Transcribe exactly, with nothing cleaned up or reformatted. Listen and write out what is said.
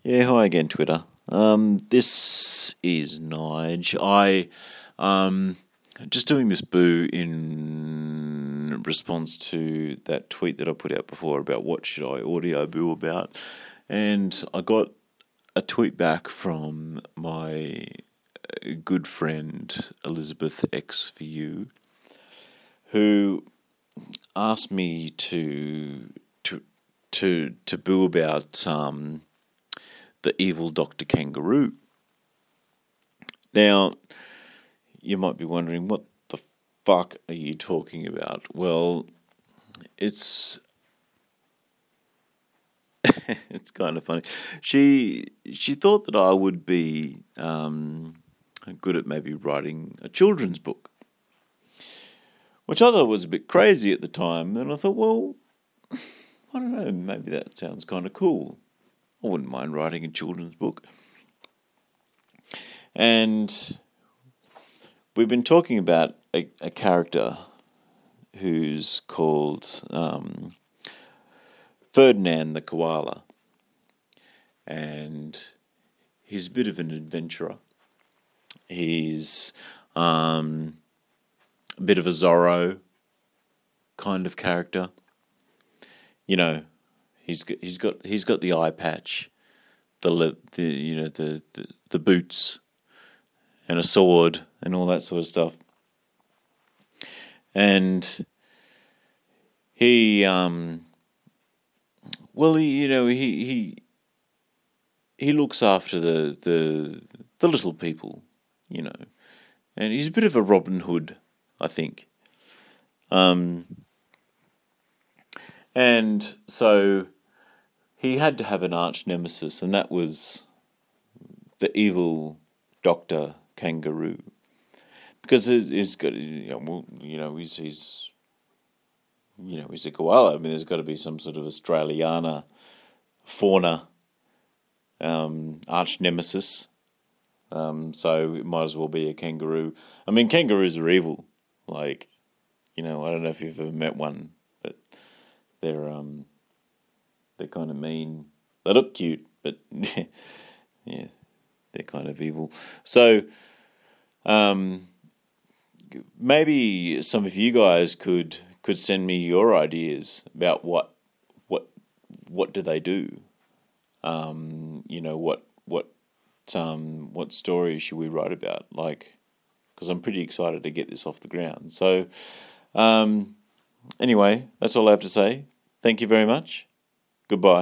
Yeah, hi again, Twitter. Um, this is Nige. I um just doing this boo in response to that tweet that I put out before about what should I audio boo about, and I got a tweet back from my good friend Elizabeth X for you, who asked me to to to to boo about um the evil Doctor Kangaroo. Now, you might be wondering, what the fuck are you talking about? Well, it's it's kind of funny. She she thought that I would be um, good at maybe writing a children's book, which I thought was a bit crazy at the time. And I thought, well, I don't know, maybe that sounds kind of cool. I wouldn't mind writing a children's book. And we've been talking about a, a character who's called um, Ferdinand the Koala. And he's a bit of an adventurer. He's um, a bit of a Zorro kind of character. You know, he's got, he's got he's got the eye patch, the le- the you know the, the the boots, and a sword and all that sort of stuff. And he um well he, you know he he he looks after the the the little people, you know. And he's a bit of a Robin Hood, I think. Um, and so he had to have an arch nemesis, and that was the evil Doctor Kangaroo, because he's, he's got, you know, well, you know, he's he's you know he's a koala. I mean, there's got to be some sort of Australiana fauna um, arch nemesis. Um, so it might as well be a kangaroo. I mean, kangaroos are evil. Like, you know, I don't know if you've ever met one, but they're um they're kind of mean. They look cute, but yeah, they're kind of evil. So um maybe some of you guys could could send me your ideas about what what what do they do? Um, you know, what what um what story should we write about? Like, because I'm pretty excited to get this off the ground. So um anyway, that's all I have to say. Thank you very much. Goodbye.